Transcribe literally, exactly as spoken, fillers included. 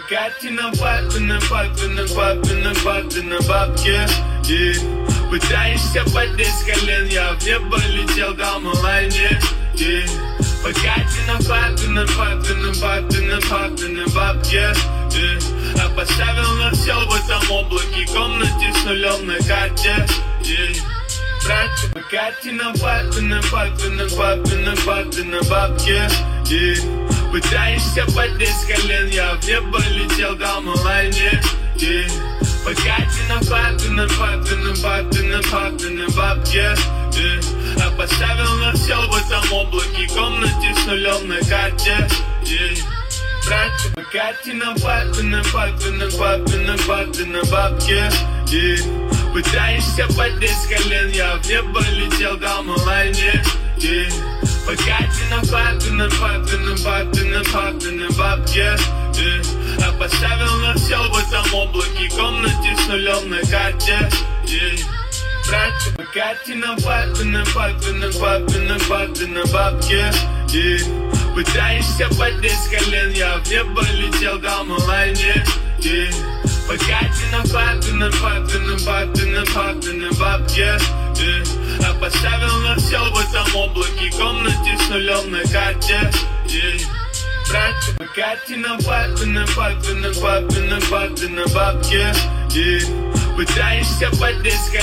Покати на баты, на баты, на баты, на баты, на бабки, yeah. Пытаешься поднять с колен, я в небо летел, дал малайне, yeah. Покати на баты, на баты, на баты, на баты, на бабки, yeah. А поставил на все в этом облаке, комнате с нулем на карте, yeah. Трачу покати на баты, на баты, на баты, на баты, на бабки, yeah. Пытаешься поднять с колен, я в небо летел, дал малайне, yeah. Покати на баты, на баты, на баты, на баты, на бабки, yeah. А поставил на все в этом облаке, комнате с нулем на карте, yeah. Трачу покати на баты, на баты, на баты, на баты, на бабки, yeah. Пытаешься поднять с колен, я в небо летел, дал малайне, yeah. Покати на баты, на баты, на баты, на баты, на бабки, yeah. А поставил на все в этом облаке, комнате с нулем на карте, yeah. Трачу покати на баты, на баты, на баты, на баты, на бабки, yeah. Пытаешься поднять с колен, я в небо летел, дал малайне, yeah. Покати на баты, на баты, на баты, на баты, на бабки, yeah. А поставил на все в этом облаке, комнате с нулем на карте, yeah. Трачу покати на баты, на баты, на баты, на баты, на бабки, yeah. Пытаешься поднять с колен.